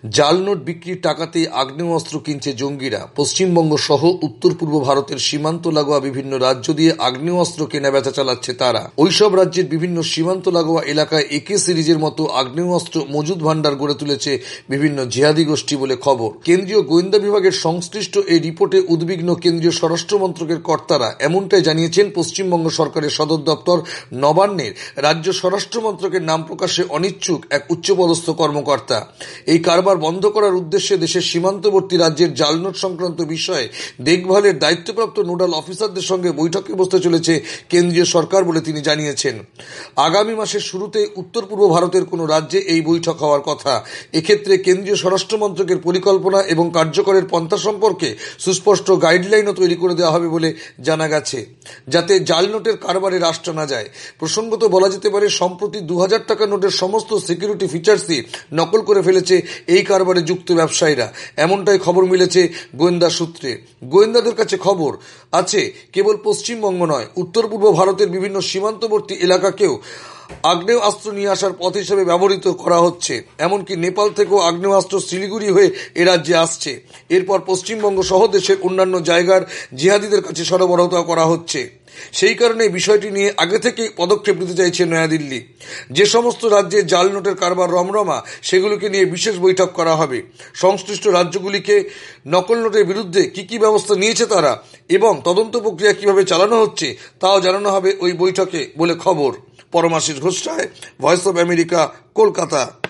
জাল নোট বিক্রির টাকাতেই আগ্নেয়াস্ত্র কিনছে জঙ্গিরা। পশ্চিমবঙ্গ সহ উত্তর পূর্ব ভারতের সীমান্ত লাগোয়া বিভিন্ন রাজ্য দিয়ে আগ্নেয়াস্ত্র কেনাবেচা চালাচ্ছে তারা। ওইসব রাজ্যের বিভিন্ন সীমান্ত লাগোয়া এলাকায় একে সিরিজের মতো আগ্নেয়াস্ত্র মজুদ ভান্ডার গড়ে তুলেছে বিভিন্ন জিহাদি গোষ্ঠী বলে খবর। কেন্দ্রীয় গোয়েন্দা বিভাগের সংশ্লিষ্ট এই রিপোর্টে উদ্বিগ্ন কেন্দ্রীয় স্বরাষ্ট্র মন্ত্রকের কর্তারা। এমনটাই জানিয়েছেন পশ্চিমবঙ্গ সরকারের সদর দপ্তর নবান্নের রাজ্য স্বরাষ্ট্র মন্ত্রকের নাম প্রকাশে অনিচ্ছুক এক উচ্চপদস্থ কর্মকর্তা। এই কারবার বন্ধ করার উদ্দেশ্যে দেশের সীমান্তবর্তী রাজ্যের জাল নোট সংক্রান্ত বিষয়ে দেখভালের দায়িত্বপ্রাপ্ত নোডাল অফিসারদের সঙ্গে বৈঠকে বসতে চলেছে কেন্দ্রীয় সরকার বলে তিনি জানিয়েছেন। আগামী মাসের শুরুতে উত্তর পূর্ব ভারতের কোনো রাজ্যে এই বৈঠক হওয়ার কথা। এক্ষেত্রে কেন্দ্রীয় স্বরাষ্ট্র মন্ত্রকের পরিকল্পনা এবং কার্যকরের পন্থা সম্পর্কে সুস্পষ্ট গাইডলাইনও তৈরি করে দেওয়া হবে বলে জানা গেছে, যাতে জাল নোটের কারবারে রাশ টানা যায়। প্রসঙ্গত বলা যেতে পারে, সম্প্রতি 2000 টাকা নোটের সমস্ত সিকিউরিটি ফিচার্সই নকল করে ফেলেছে এই কারবারে যুক্ত ব্যবসায়ীরা। এমনটাই খবর মিলেছে গোয়েন্দা সূত্রে। গোয়েন্দাদের কাছে খবর আছে কেবল পশ্চিমবঙ্গ নয়, উত্তর পূর্ব ভারতের বিভিন্ন সীমান্তবর্তী এলাকাকেও আগ্নেয়াস্ত্র নিয়ে আসার পথ হিসেবে ব্যবহৃত করা হচ্ছে। এমনকি নেপাল থেকেও আগ্নেয়াস্ত্র শিলিগুড়ি হয়ে এ রাজ্যে আসছে। এরপর পশ্চিমবঙ্গ সহ দেশের অন্যান্য জায়গার জিহাদিদের কাছে সরবরাহ করা হচ্ছে। সেই কারণে বিষয়টি নিয়ে আগে থেকেই পদক্ষেপ নিতে চাইছে নয়াদিল্লি। যে সমস্ত রাজ্যে জাল নোটের কারবার রমরমা, সেগুলিকে নিয়ে বিশেষ বৈঠক করা হবে। সংশ্লিষ্ট রাজ্যগুলিকে নকল নোটের বিরুদ্ধে কি ব্যবস্থা নিয়েছে তারা এবং তদন্ত প্রক্রিয়া কিভাবে চালানো হচ্ছে তাও জানানো হবে ওই বৈঠকে বলে খবর। Paramashis Ghosh, voice of America, Kolkata.